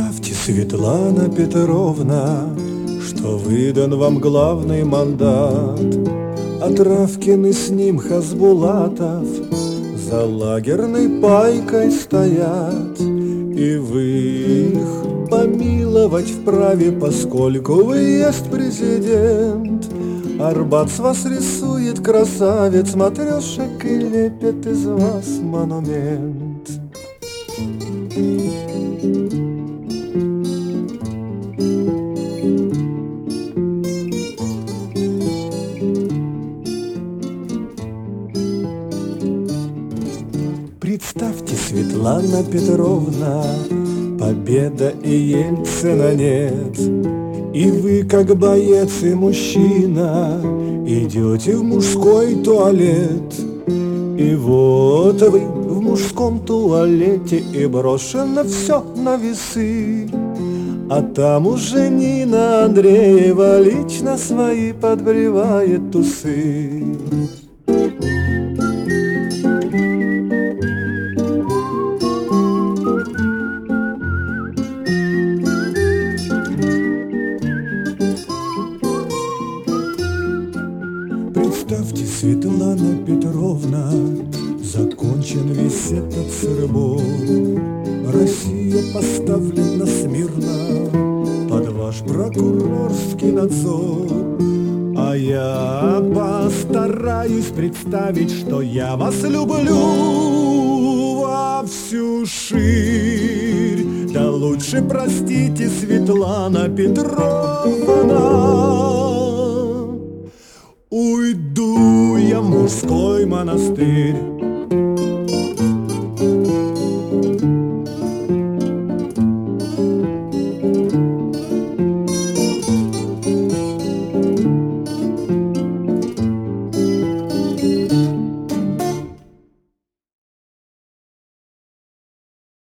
Представьте, Светлана Петровна, что выдан вам главный мандат, а Травкин и с ним Хасбулатов за лагерной пайкой стоят, и вы их помиловать вправе, поскольку вы есть президент. Арбат с вас рисует красавец, матрешек и лепит из вас монумент. Представьте, Светлана Петровна, победа и Ельцина нет, и вы, как боец и мужчина, идете в мужской туалет. И вот вы в мужском туалете, и брошено все на весы, а там уже Нина Андреева лично свои подбривает тусы. Представьте, Светлана Петровна, закончен весь этот сырбор. Россия поставлена смирно под ваш прокурорский надзор. А я постараюсь представить, что я вас люблю во всю ширь. Да лучше простите, Светлана Петровна, уйду я в мужской монастырь.